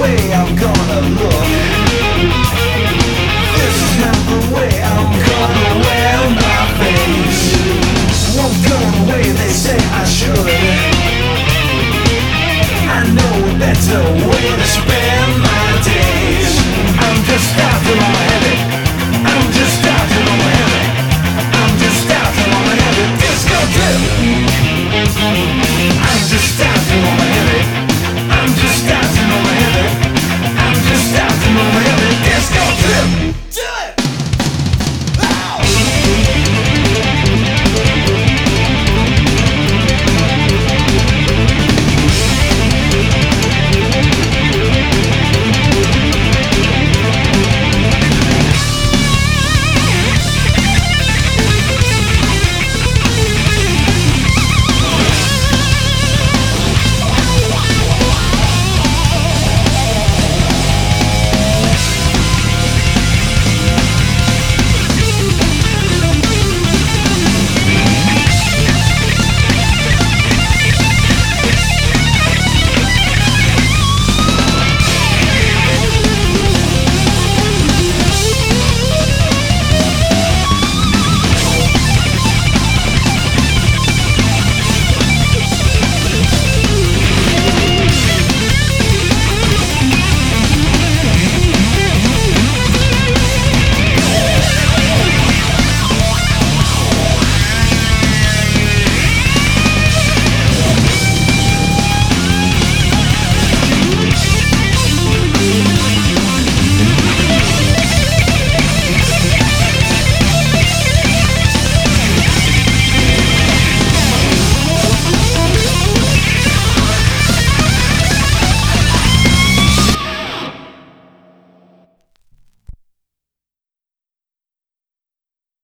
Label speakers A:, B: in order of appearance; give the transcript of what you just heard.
A: way I'm gonna look. This is not the way I'm gonna wear my face. Won't go the way they say I should. I know a better way to spend my days. I'm just starting on my heavy. I'm just starting on my heavy. I'm just starting on my heavy. Disco trip.